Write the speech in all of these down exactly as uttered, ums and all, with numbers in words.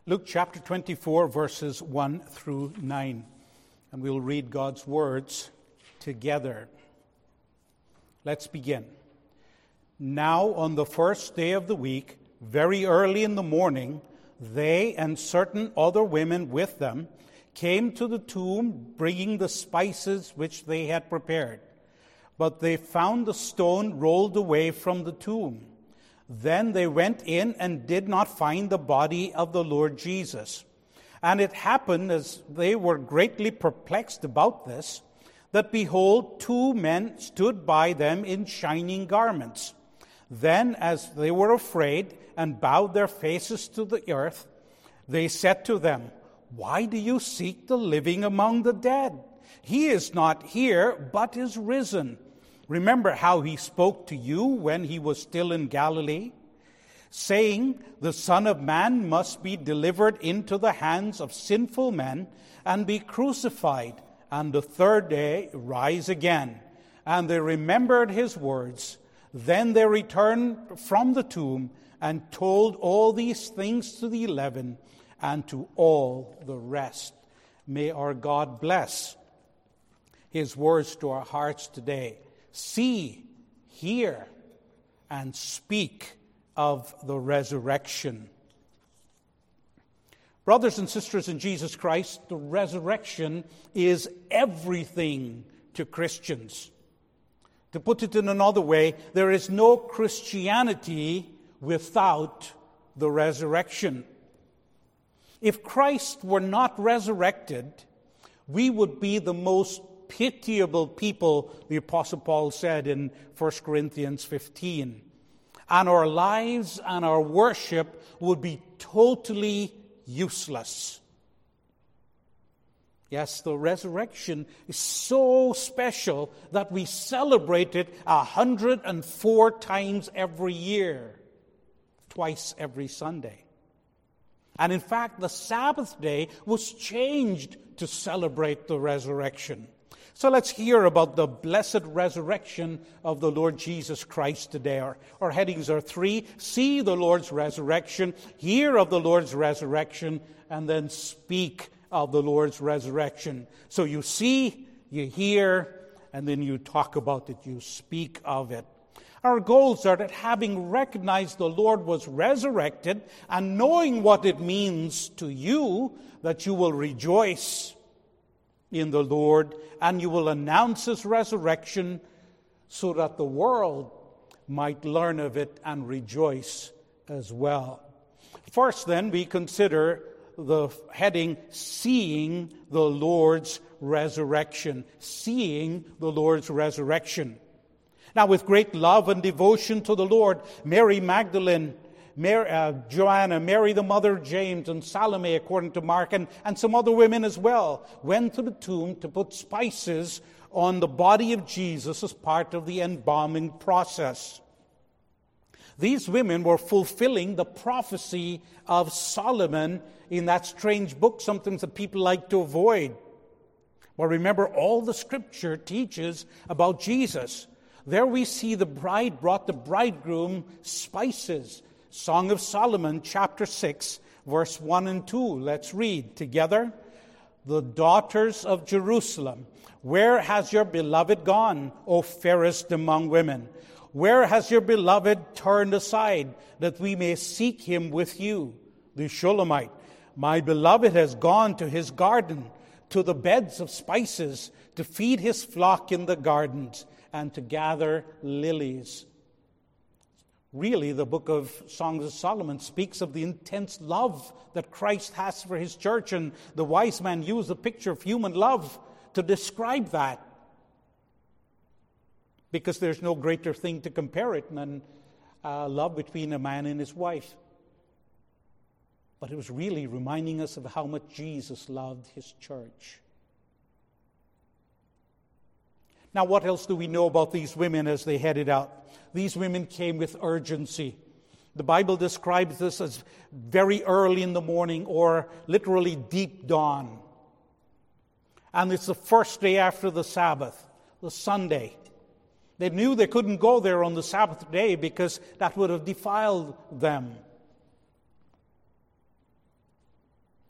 Luke chapter twenty-four, verses one through nine. And we'll read God's words together. Let's begin. Now, on the first day of the week, very early in the morning, they and certain other women with them came to the tomb, bringing the spices which they had prepared. But they found the stone rolled away from the tomb. Then they went in and did not find the body of the Lord Jesus. And it happened, as they were greatly perplexed about this, that behold, two men stood by them in shining garments. Then, as they were afraid and bowed their faces to the earth, they said to them, "Why do you seek the living among the dead? He is not here, but is risen. Remember how he spoke to you when he was still in Galilee, saying, 'The Son of Man must be delivered into the hands of sinful men and be crucified, and the third day rise again.' And they remembered his words. Then they returned from the tomb and told all these things to the eleven and to all the rest." May our God bless his words to our hearts today. See, hear, and speak of the resurrection. Brothers and sisters in Jesus Christ, the resurrection is everything to Christians. To put it in another way, there is no Christianity without the resurrection. If Christ were not resurrected, we would be the most pitiable people, the Apostle Paul said in First Corinthians fifteen. And our lives and our worship would be totally useless. Yes, the resurrection is so special that we celebrate it one hundred four times every year, twice every Sunday. And in fact, the Sabbath day was changed to celebrate the resurrection. So let's hear about the blessed resurrection of the Lord Jesus Christ today. Our, our headings are three: see the Lord's resurrection, hear of the Lord's resurrection, and then speak of the Lord's resurrection. So you see, you hear, and then you talk about it, you speak of it. Our goals are that having recognized the Lord was resurrected and knowing what it means to you, that you will rejoice in the Lord and you will announce his resurrection so that the world might learn of it and rejoice as well. First, then, we consider the heading, seeing the Lord's resurrection. Seeing the Lord's resurrection. Now, with great love and devotion to the Lord, Mary Magdalene, Mary, uh, Joanna, Mary the mother of James, and Salome, according to Mark, and, and some other women as well, went to the tomb to put spices on the body of Jesus as part of the embalming process. These women were fulfilling the prophecy of Solomon in that strange book, something that people like to avoid. Well, remember, all the Scripture teaches about Jesus. There we see the bride brought the bridegroom spices. Song of Solomon, chapter six, verse one and two. Let's read together. The daughters of Jerusalem, where has your beloved gone, O fairest among women? Where has your beloved turned aside, that we may seek him with you? The Shulamite, my beloved has gone to his garden, to the beds of spices, to feed his flock in the gardens, and to gather lilies. Really, the book of Songs of Solomon speaks of the intense love that Christ has for his church, and the wise man used a picture of human love to describe that. Because there's no greater thing to compare it than uh, love between a man and his wife. But it was really reminding us of how much Jesus loved his church. Now, what else do we know about these women as they headed out? These women came with urgency. The Bible describes this as very early in the morning, or literally deep dawn. And it's the first day after the Sabbath, the Sunday. They knew they couldn't go there on the Sabbath day because that would have defiled them.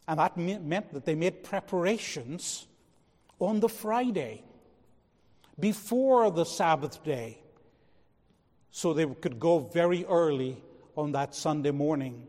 And that meant that they made preparations on the Friday before the Sabbath day, so they could go very early on that Sunday morning.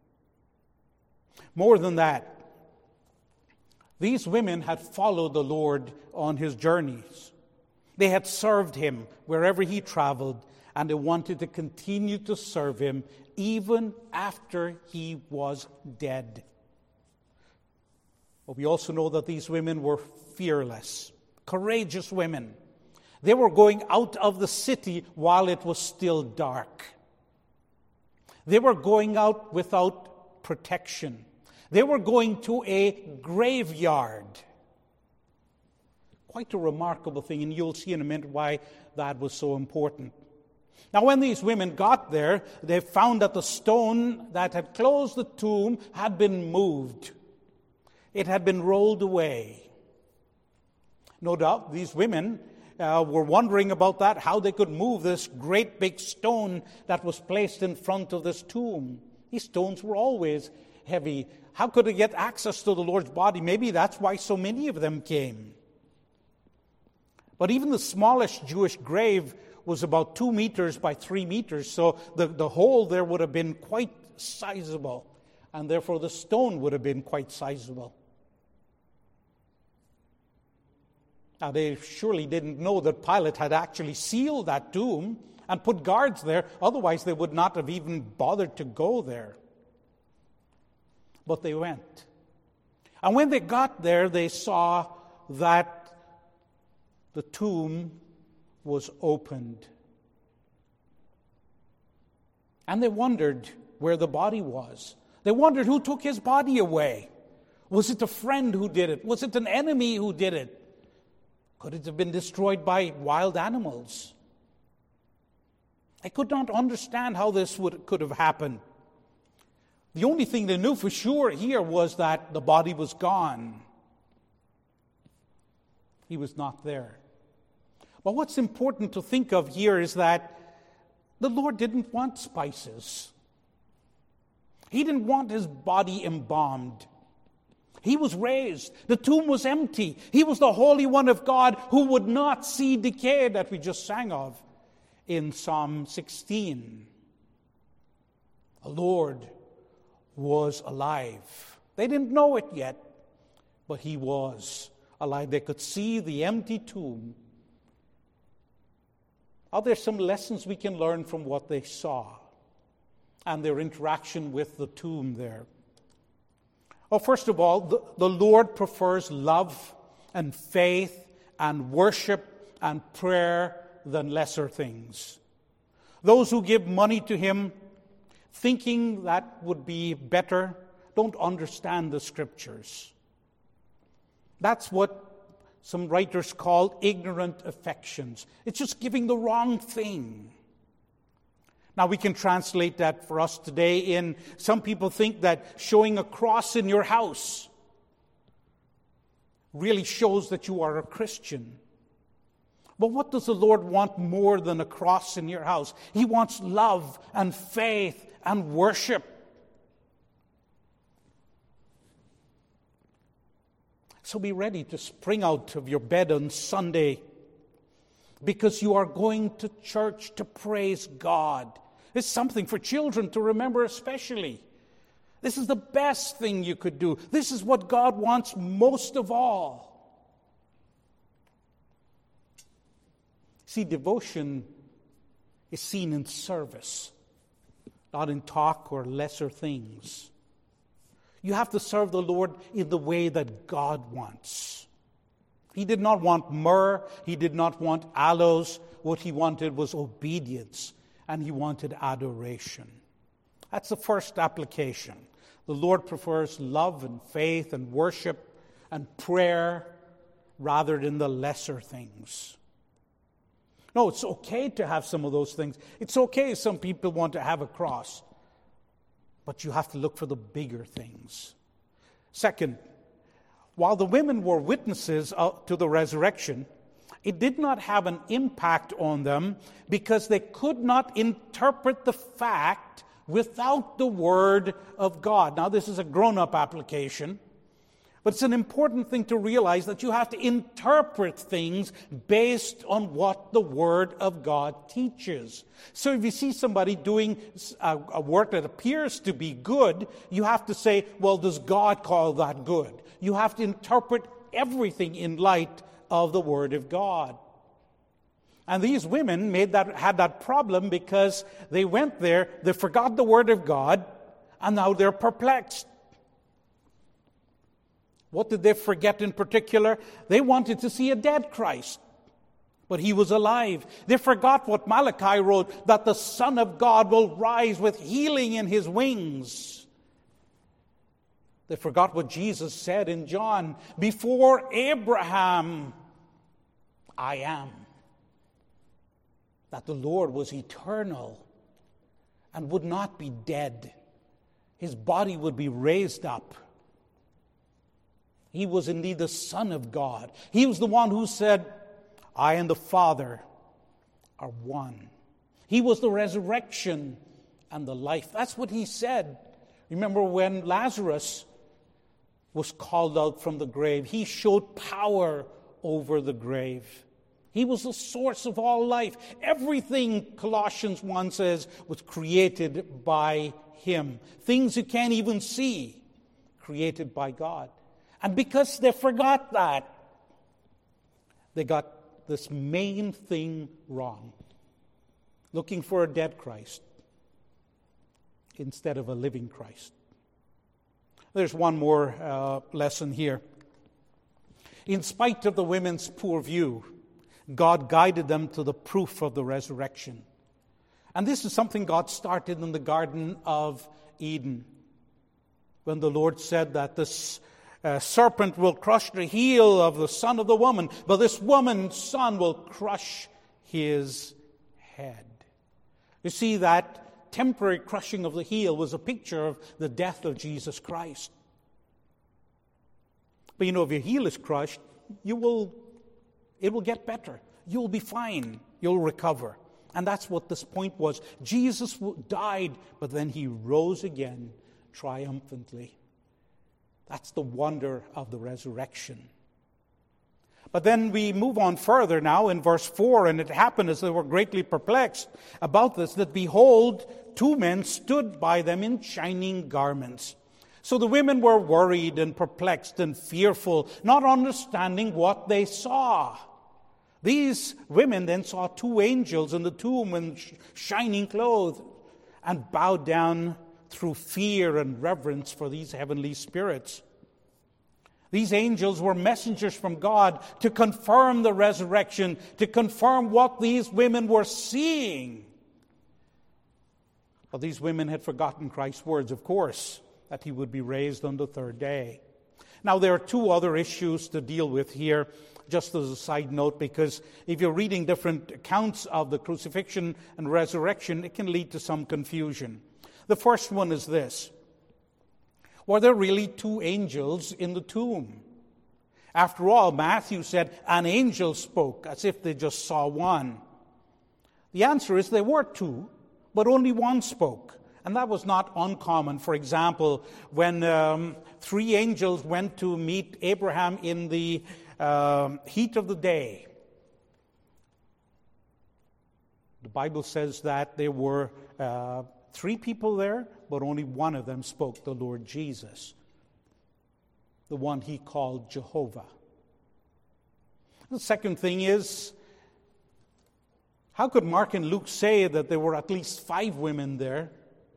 More than that, these women had followed the Lord on his journeys. They had served him wherever he traveled, and they wanted to continue to serve him even after he was dead. But we also know that these women were fearless, courageous women. They were going out of the city while it was still dark. They were going out without protection. They were going to a graveyard. Quite a remarkable thing, and you'll see in a minute why that was so important. Now, when these women got there, they found that the stone that had closed the tomb had been moved. It had been rolled away. No doubt these women uh, were wondering about that, how they could move this great big stone that was placed in front of this tomb. These stones were always heavy. How could they get access to the Lord's body? Maybe that's why so many of them came. But even the smallest Jewish grave was about two meters by three meters, so the, the hole there would have been quite sizable, and therefore the stone would have been quite sizable. Now, they surely didn't know that Pilate had actually sealed that tomb and put guards there. Otherwise, they would not have even bothered to go there. But they went. And when they got there, they saw that the tomb was opened. And they wondered where the body was. They wondered who took his body away. Was it a friend who did it? Was it an enemy who did it? Could it have been destroyed by wild animals? They could not understand how this would, could have happened. The only thing they knew for sure here was that the body was gone. He was not there. But what's important to think of here is that the Lord didn't want spices. He didn't want his body embalmed. He was raised. The tomb was empty. He was the Holy One of God who would not see decay, that we just sang of in Psalm sixteen. The Lord was alive. They didn't know it yet, but he was alive. They could see the empty tomb. Are there some lessons we can learn from what they saw and their interaction with the tomb there? Well, first of all, the, the Lord prefers love and faith and worship and prayer than lesser things. Those who give money to him thinking that would be better don't understand the Scriptures. That's what some writers call ignorant affections. It's just giving the wrong thing. Now, we can translate that for us today in, some people think that showing a cross in your house really shows that you are a Christian. But what does the Lord want more than a cross in your house? He wants love and faith and worship. So be ready to spring out of your bed on Sunday because you are going to church to praise God. It's something for children to remember especially. This is the best thing you could do. This is what God wants most of all. See, devotion is seen in service, not in talk or lesser things. You have to serve the Lord in the way that God wants. He did not want myrrh. He did not want aloes. What he wanted was obedience, and he wanted adoration. That's the first application. The Lord prefers love and faith and worship and prayer rather than the lesser things. No, it's okay to have some of those things. It's okay if some people want to have a cross. But you have to look for the bigger things. Second, while the women were witnesses to the resurrection, it did not have an impact on them because they could not interpret the fact without the Word of God. Now, this is a grown-up application. But it's an important thing to realize that you have to interpret things based on what the Word of God teaches. So if you see somebody doing a, a work that appears to be good, you have to say, well, does God call that good? You have to interpret everything in light of the Word of God. And these women made that had that problem because they went there, they forgot the Word of God, and now they're perplexed. What did they forget in particular? They wanted to see a dead Christ, but he was alive. They forgot what Malachi wrote, that the Son of God will rise with healing in his wings. They forgot what Jesus said in John, before Abraham, I am. That the Lord was eternal and would not be dead. His body would be raised up. He was indeed the Son of God. He was the one who said, I and the Father are one. He was the resurrection and the life. That's what he said. Remember when Lazarus was called out from the grave, he showed power over the grave. He was the source of all life. Everything, Colossians one says, was created by him. Things you can't even see, created by God. And because they forgot that, they got this main thing wrong. Looking for a dead Christ instead of a living Christ. There's one more uh, lesson here. In spite of the women's poor view, God guided them to the proof of the resurrection. And this is something God started in the Garden of Eden, when the Lord said that this uh, serpent will crush the heel of the son of the woman, but this woman's son will crush his head. You see, that temporary crushing of the heel was a picture of the death of Jesus Christ. But you know, if your heel is crushed, you will, it will get better. You'll be fine. You'll recover. And that's what this point was. Jesus died, but then he rose again triumphantly. That's the wonder of the resurrection. But then we move on further now in verse four, and it happened as they were greatly perplexed about this, that behold, two men stood by them in shining garments. So the women were worried and perplexed and fearful, not understanding what they saw. These women then saw two angels in the tomb in shining clothes and bowed down through fear and reverence for these heavenly spirits. These angels were messengers from God to confirm the resurrection, to confirm what these women were seeing. But these women had forgotten Christ's words, of course, that he would be raised on the third day. Now, there are two other issues to deal with here, just as a side note, because if you're reading different accounts of the crucifixion and resurrection, it can lead to some confusion. The first one is this. Were there really two angels in the tomb? After all, Matthew said an angel spoke, as if they just saw one. The answer is there were two, but only one spoke. And that was not uncommon. For example, when um, three angels went to meet Abraham in the uh, heat of the day, the Bible says that there were uh, three people there, but only one of them spoke, the Lord Jesus, the one he called Jehovah. The second thing is, how could Mark and Luke say that there were at least five women there,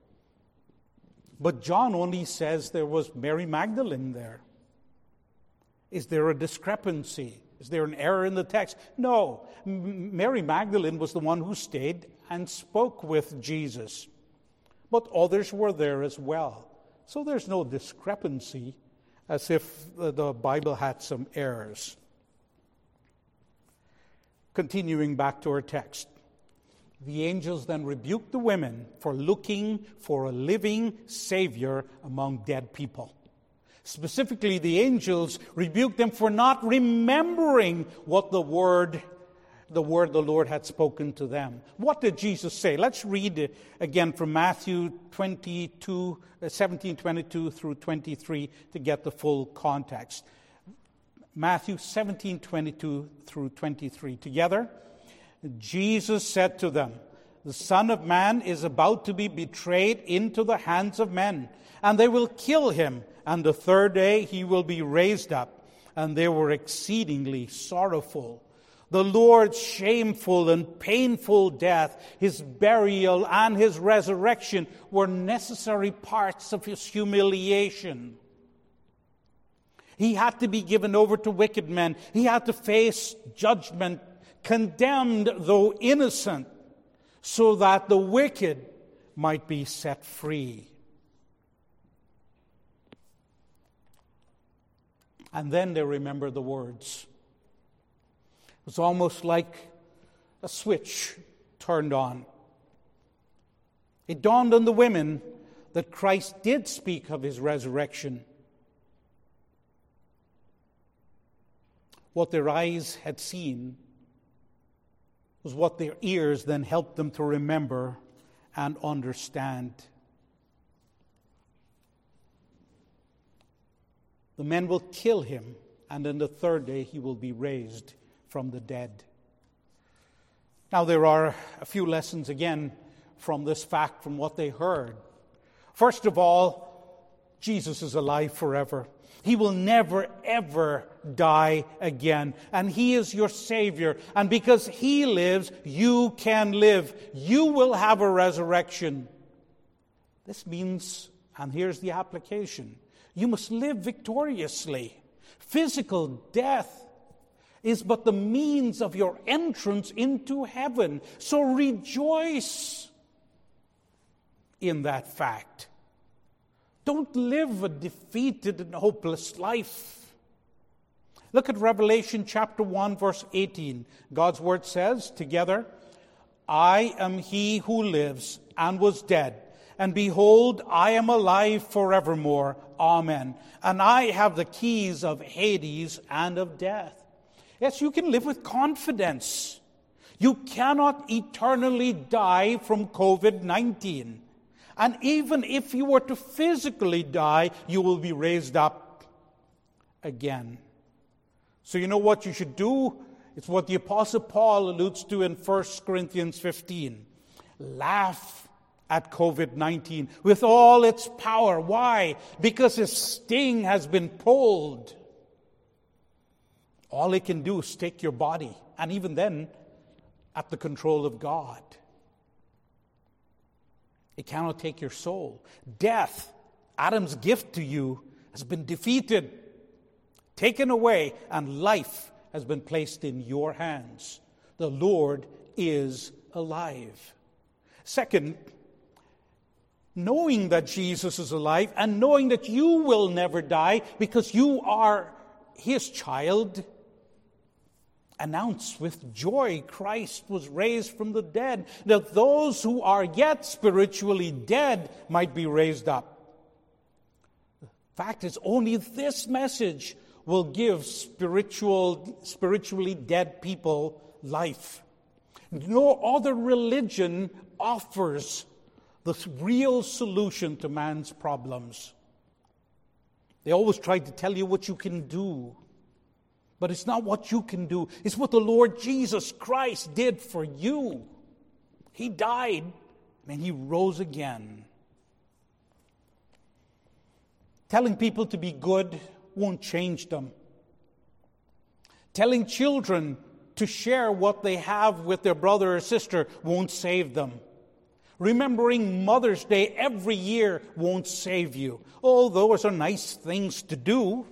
but John only says there was Mary Magdalene there? Is there a discrepancy? Is there an error in the text? No. M- Mary Magdalene was the one who stayed and spoke with Jesus. But others were there as well. So there's no discrepancy, as if the Bible had some errors. Continuing back to our text. The angels then rebuked the women for looking for a living Savior among dead people. Specifically, the angels rebuked them for not remembering what the Word the word the Lord had spoken to them. What did Jesus say? Let's read again from Matthew twenty-two, seventeen twenty-two through twenty-three to get the full context. Matthew seventeen twenty-two through twenty-three. Together, Jesus said to them, "The Son of Man is about to be betrayed into the hands of men, and they will kill him, and the third day he will be raised up." And they were exceedingly sorrowful. The Lord's shameful and painful death, his burial, and his resurrection were necessary parts of his humiliation. He had to be given over to wicked men. He had to face judgment, condemned though innocent, so that the wicked might be set free. And then they remember the words. It was almost like a switch turned on. It dawned on the women that Christ did speak of his resurrection. What their eyes had seen was what their ears then helped them to remember and understand. The men will kill him, and on the third day he will be raised from the dead. Now there are a few lessons again from this fact, from what they heard. First of all, Jesus is alive forever. He will never, ever die again. And he is your Savior. And because he lives, you can live. You will have a resurrection. This means, and here's the application, you must live victoriously. Physical death is but the means of your entrance into heaven. So rejoice in that fact. Don't live a defeated and hopeless life. Look at Revelation chapter one, verse eighteen. God's word says together, "I am he who lives and was dead, and behold, I am alive forevermore. Amen. And I have the keys of Hades and of death." Yes, you can live with confidence. You cannot eternally die from covid nineteen. And even if you were to physically die, you will be raised up again. So you know what you should do? It's what the Apostle Paul alludes to in First Corinthians fifteen. Laugh at covid nineteen with all its power. Why? Because its sting has been pulled. All it can do is take your body, and even then, at the control of God. It cannot take your soul. Death, Adam's gift to you, has been defeated, taken away, and life has been placed in your hands. The Lord is alive. Second, knowing that Jesus is alive and knowing that you will never die because you are his child, announce with joy Christ was raised from the dead, that those who are yet spiritually dead might be raised up. The fact is, only this message will give spiritual, spiritually dead people life. No other religion offers the real solution to man's problems. They always try to tell you what you can do. But it's not what you can do. It's what the Lord Jesus Christ did for you. He died and he rose again. Telling people to be good won't change them. Telling children to share what they have with their brother or sister won't save them. Remembering Mother's Day every year won't save you. Oh, those are nice things to do.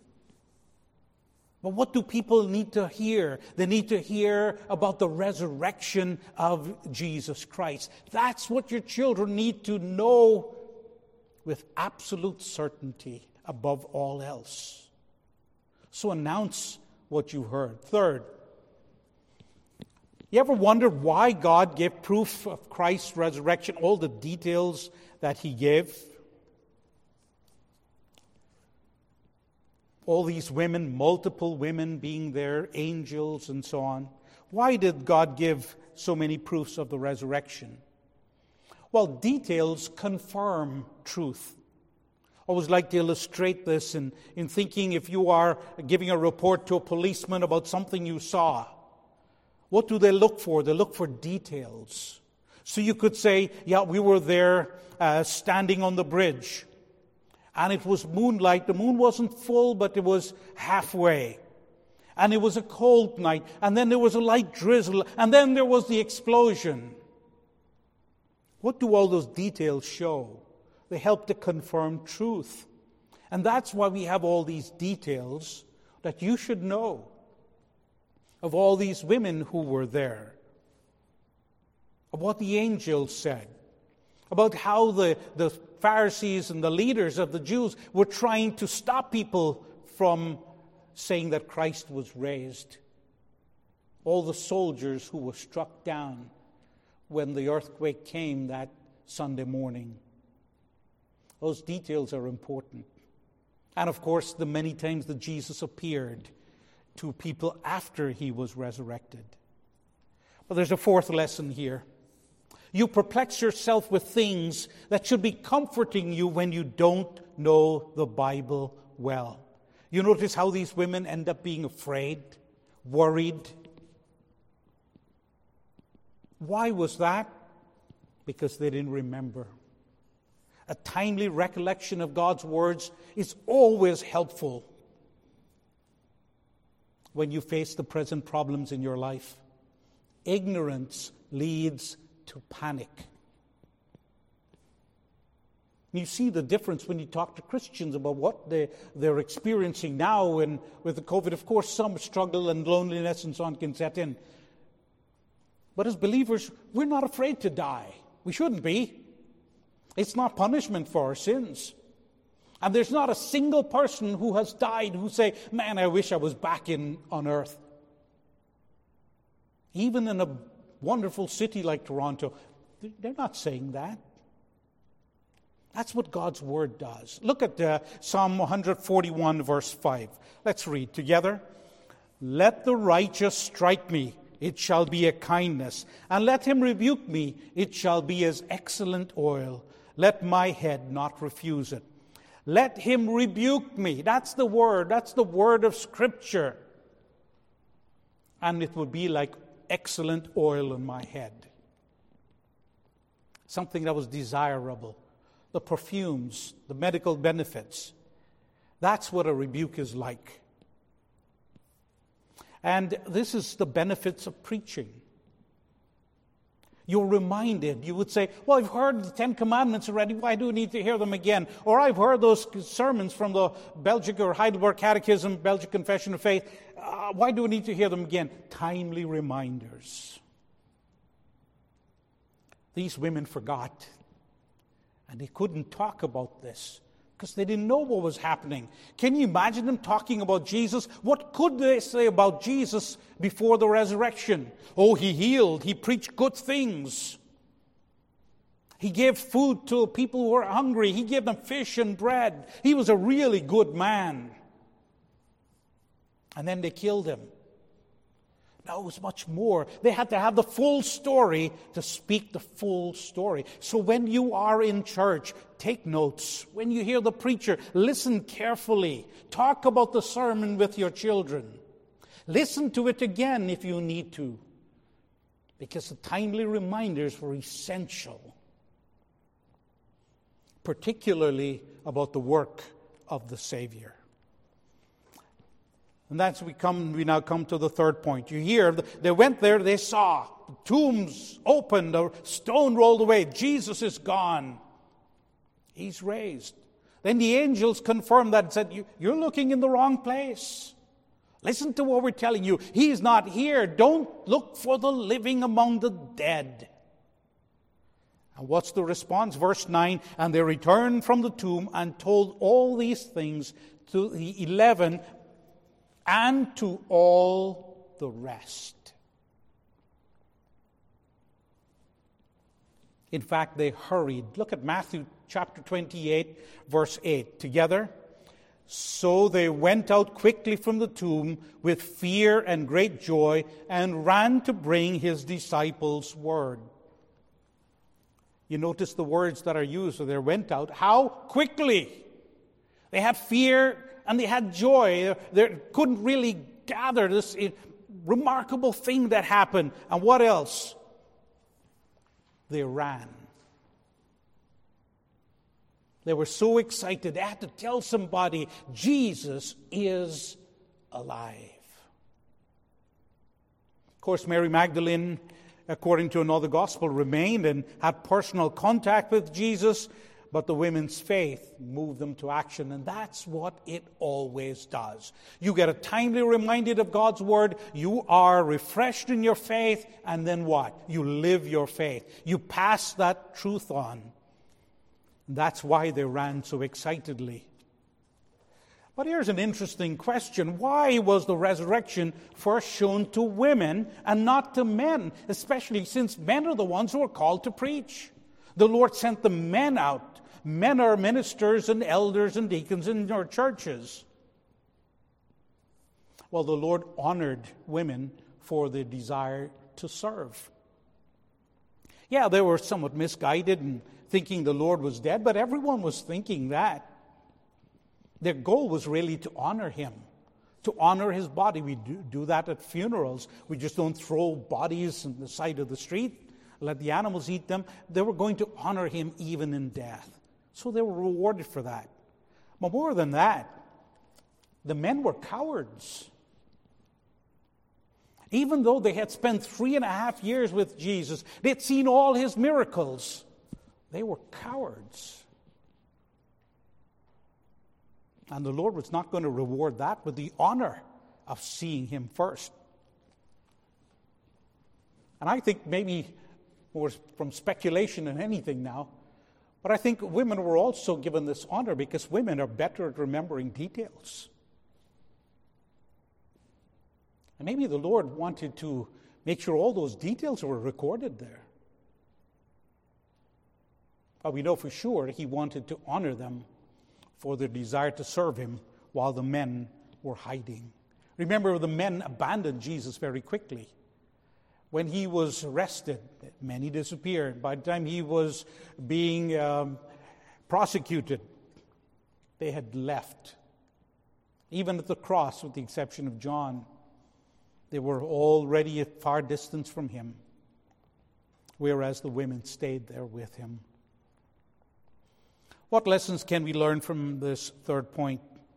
But what do people need to hear? They need to hear about the resurrection of Jesus Christ. That's what your children need to know with absolute certainty above all else. So announce what you heard. Third, you ever wondered why God gave proof of Christ's resurrection, all the details that he gave? All these women, multiple women being there, angels and so on. Why did God give so many proofs of the resurrection? Well, details confirm truth. I always like to illustrate this in, in thinking if you are giving a report to a policeman about something you saw. What do they look for? They look for details. So you could say, yeah, we were there uh, standing on the bridge. And it was moonlight. The moon wasn't full, but it was halfway. And it was a cold night. And then there was a light drizzle. And then there was the explosion. What do all those details show? They help to confirm truth. And that's why we have all these details that you should know of all these women who were there, of what the angels said, about how the, the Pharisees and the leaders of the Jews were trying to stop people from saying that Christ was raised. All the soldiers who were struck down when the earthquake came that Sunday morning. Those details are important. And of course, the many times that Jesus appeared to people after he was resurrected. But there's a fourth lesson here. You perplex yourself with things that should be comforting you when you don't know the Bible well. You notice how these women end up being afraid, worried. Why was that? Because they didn't remember. A timely recollection of God's words is always helpful when you face the present problems in your life. Ignorance leads to panic. You see the difference when you talk to Christians about what they, they're experiencing now, and with the COVID, of course, some struggle and loneliness and so on can set in. But as believers, we're not afraid to die. We shouldn't be. It's not punishment for our sins. And there's not a single person who has died who say, man, I wish I was back in on earth. Even in a wonderful city like Toronto, they're not saying that. That's what God's Word does. Look at uh, Psalm one forty-one, verse five. Let's read together. Let the righteous strike me, it shall be a kindness. And let him rebuke me, it shall be as excellent oil. Let my head not refuse it. Let him rebuke me. That's the word. That's the word of Scripture. And it would be like excellent oil on my head. Something that was desirable. The perfumes, the medical benefits. That's what a rebuke is like. And this is the benefits of preaching. You're reminded. You would say, well, I've heard the Ten Commandments already. Why do I need to hear them again? Or I've heard those sermons from the Belgic or Heidelberg Catechism, Belgic Confession of Faith. Uh, why do I need to hear them again? Timely reminders. These women forgot. And they couldn't talk about this because they didn't know what was happening. Can you imagine them talking about Jesus? What could they say about Jesus before the resurrection? Oh, he healed. He preached good things. He gave food to people who were hungry. He gave them fish and bread. He was a really good man. And then they killed him. No, it was much more. They had to have the full story to speak the full story. So when you are in church, take notes. When you hear the preacher, listen carefully. Talk about the sermon with your children. Listen to it again if you need to. Because the timely reminders were essential. Particularly about the work of the Savior. And that's we come. We now come to the third point. You hear, they went there, they saw the tombs opened, the stone rolled away. Jesus is gone. He's raised. Then the angels confirmed that and said, you, you're looking in the wrong place. Listen to what we're telling you. He's not here. Don't look for the living among the dead. And what's the response? Verse nine, and they returned from the tomb and told all these things to the eleven and to all the rest. In fact, they hurried. Look at Matthew chapter twenty-eight, verse eight. Together. So they went out quickly from the tomb with fear and great joy and ran to bring his disciples word. You notice the words that are used. So they went out. How quickly? They had fear and they had joy. They couldn't really gather this remarkable thing that happened. And what else? They ran. They were so excited, they had to tell somebody, Jesus is alive. Of course, Mary Magdalene, according to another gospel, remained and had personal contact with Jesus, but the women's faith moved them to action, and that's what it always does. You get a timely reminded of God's word, you are refreshed in your faith, and then what? You live your faith. You pass that truth on. That's why they ran so excitedly. But here's an interesting question. Why was the resurrection first shown to women and not to men, especially since men are the ones who are called to preach? The Lord sent the men out. Men are ministers and elders and deacons in our churches. Well, the Lord honored women for the desire to serve. Yeah, they were somewhat misguided and thinking the Lord was dead, but everyone was thinking that. Their goal was really to honor him, to honor his body. We do, do that at funerals. We just don't throw bodies on the side of the street, let the animals eat them. They were going to honor him even in death. So they were rewarded for that. But more than that, the men were cowards. Even though they had spent three and a half years with Jesus, they'd seen all his miracles, they were cowards. And the Lord was not going to reward that with the honor of seeing him first. And I think maybe more from speculation than anything now, but I think women were also given this honor because women are better at remembering details. And maybe the Lord wanted to make sure all those details were recorded there. But we know for sure he wanted to honor them for their desire to serve him while the men were hiding. Remember, the men abandoned Jesus very quickly. When he was arrested, many disappeared. By the time he was being um, prosecuted, they had left. Even at the cross, with the exception of John, they were already at far distance from him, whereas the women stayed there with him. What lessons can we learn from this third point?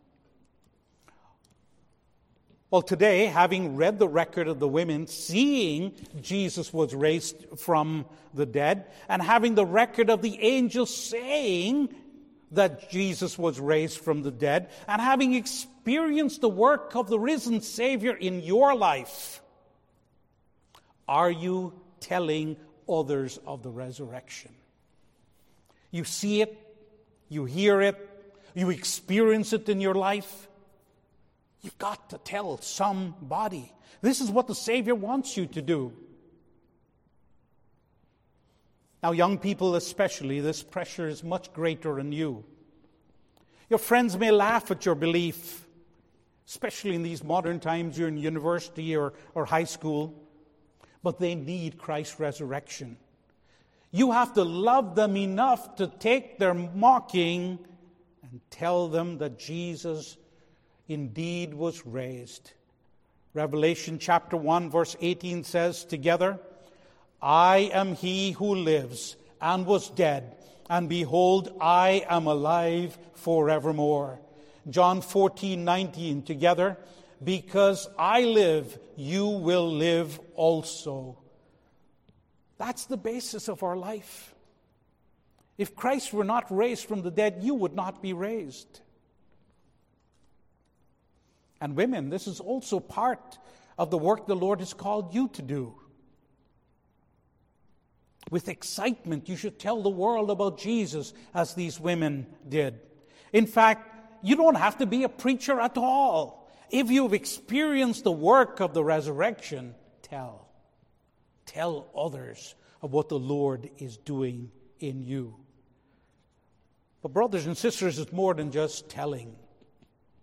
Well, today, having read the record of the women seeing Jesus was raised from the dead, and having the record of the angels saying that Jesus was raised from the dead, and having experienced the work of the risen Savior in your life, are you telling others of the resurrection? You see it, you hear it, you experience it in your life. You've got to tell somebody. This is what the Savior wants you to do. Now, young people especially, this pressure is much greater on you. Your friends may laugh at your belief, especially in these modern times. You're in university or, or high school, but they need Christ's resurrection. You have to love them enough to take their mocking and tell them that Jesus indeed was raised. Revelation chapter one verse eighteen says together, I am he who lives and was dead, and behold, I am alive forevermore. John fourteen nineteen together, because I live, you will live also. That's the basis of our life. If Christ were not raised from the dead, you would not be raised. And women, this is also part of the work the Lord has called you to do. With excitement, you should tell the world about Jesus as these women did. In fact, you don't have to be a preacher at all. If you've experienced the work of the resurrection, tell. Tell others of what the Lord is doing in you. But brothers and sisters, it's more than just telling.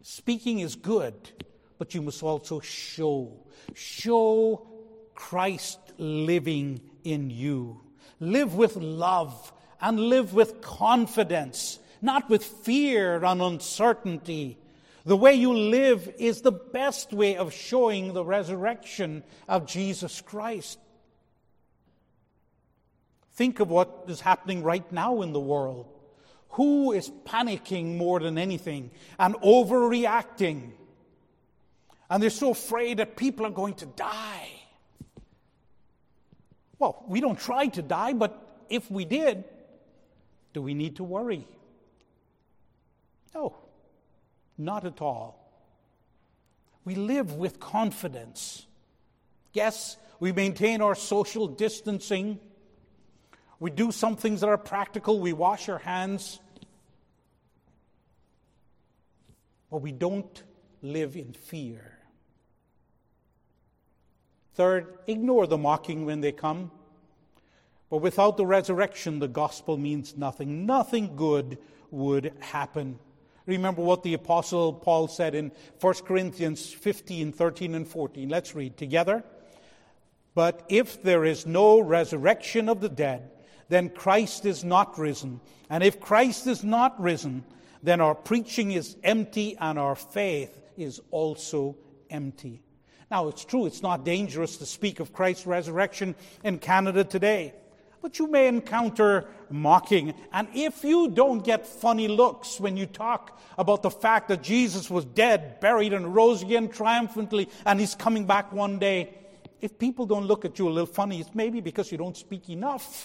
Speaking is good, but you must also show. Show Christ living in you. Live with love and live with confidence, not with fear and uncertainty. The way you live is the best way of showing the resurrection of Jesus Christ. Think of what is happening right now in the world. Who is panicking more than anything and overreacting? And they're so afraid that people are going to die. Well, we don't try to die, but if we did, do we need to worry? No, not at all. We live with confidence. Yes, we maintain our social distancing. We do some things that are practical. We wash our hands. But we don't live in fear. Third, ignore the mocking when they come. But without the resurrection, the gospel means nothing. Nothing good would happen. Remember what the Apostle Paul said in First Corinthians fifteen, thirteen, and fourteen. Let's read together. But if there is no resurrection of the dead, then Christ is not risen. And if Christ is not risen, then our preaching is empty and our faith is also empty. Now, it's true, it's not dangerous to speak of Christ's resurrection in Canada today. But you may encounter mocking. And if you don't get funny looks when you talk about the fact that Jesus was dead, buried, and rose again triumphantly, and he's coming back one day, if people don't look at you a little funny, it's maybe because you don't speak enough.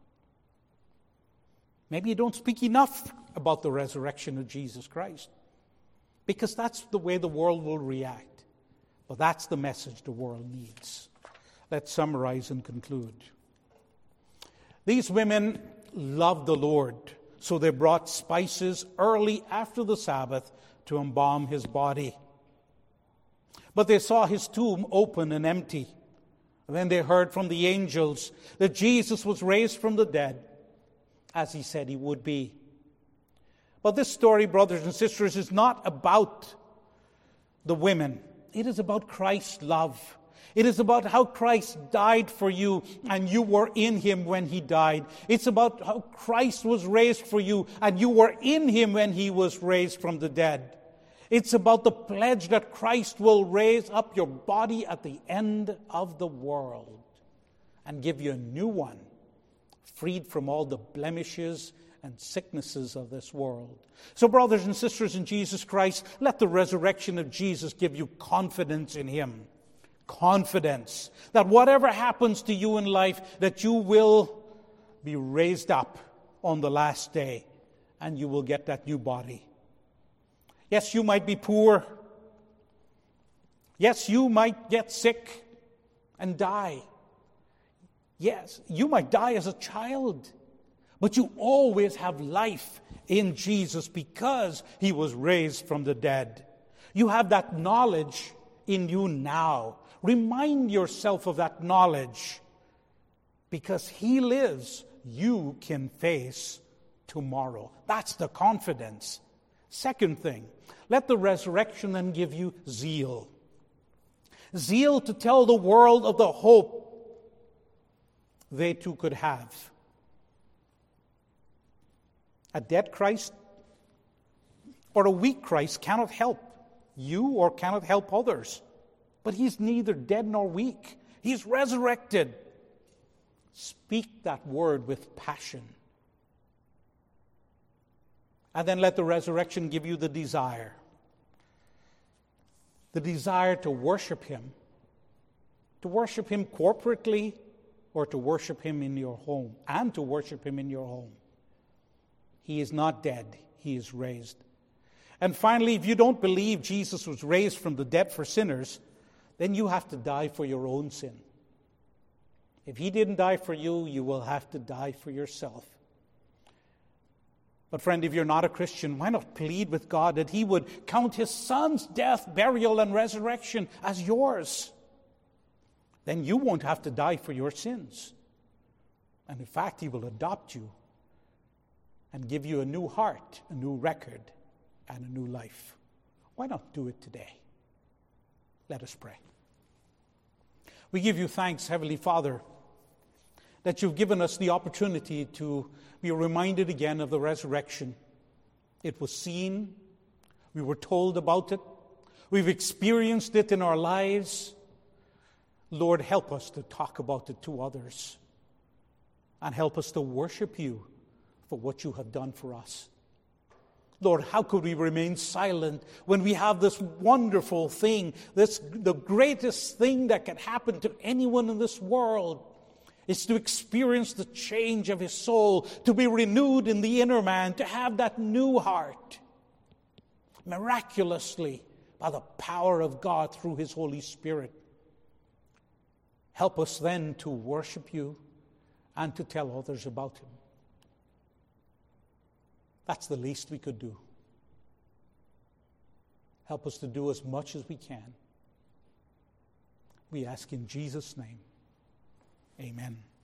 Maybe you don't speak enough about the resurrection of Jesus Christ. Because that's the way the world will react. But that's the message the world needs. Let's summarize and conclude. These women loved the Lord, so they brought spices early after the Sabbath to embalm his body. But they saw his tomb open and empty. Then they heard from the angels that Jesus was raised from the dead, as he said he would be. But this story, brothers and sisters, is not about the women. It is about Christ's love. It is about how Christ died for you and you were in him when he died. It's about how Christ was raised for you and you were in him when he was raised from the dead. It's about the pledge that Christ will raise up your body at the end of the world and give you a new one, freed from all the blemishes and sicknesses of this world. So, brothers and sisters in Jesus Christ, let the resurrection of Jesus give you confidence in him. Confidence that whatever happens to you in life, that you will be raised up on the last day and you will get that new body. Yes, you might be poor. Yes, you might get sick and die. Yes, you might die as a child. But you always have life in Jesus because he was raised from the dead. You have that knowledge in you now. Remind yourself of that knowledge. Because he lives, you can face tomorrow. That's the confidence. Second thing, let the resurrection then give you zeal. Zeal to tell the world of the hope they too could have. A dead Christ or a weak Christ cannot help you or cannot help others. But he's neither dead nor weak. He's resurrected. Speak that word with passion. And then let the resurrection give you the desire. The desire to worship him. To worship him corporately or to worship him in your home. And to worship him in your home. He is not dead. He is raised. And finally, if you don't believe Jesus was raised from the dead for sinners, then you have to die for your own sin. If he didn't die for you, you will have to die for yourself. But friend, if you're not a Christian, why not plead with God that he would count his son's death, burial, and resurrection as yours? Then you won't have to die for your sins. And in fact, he will adopt you and give you a new heart, a new record, and a new life. Why not do it today? Let us pray. We give you thanks, Heavenly Father, that you've given us the opportunity to be reminded again of the resurrection. It was seen. We were told about it. We've experienced it in our lives. Lord, help us to talk about it to others. And help us to worship you for what you have done for us. Lord, how could we remain silent when we have this wonderful thing, this the greatest thing that can happen to anyone in this world is to experience the change of his soul, to be renewed in the inner man, to have that new heart, miraculously by the power of God through his Holy Spirit. Help us then to worship you and to tell others about him. That's the least we could do. Help us to do as much as we can. We ask in Jesus' name. Amen.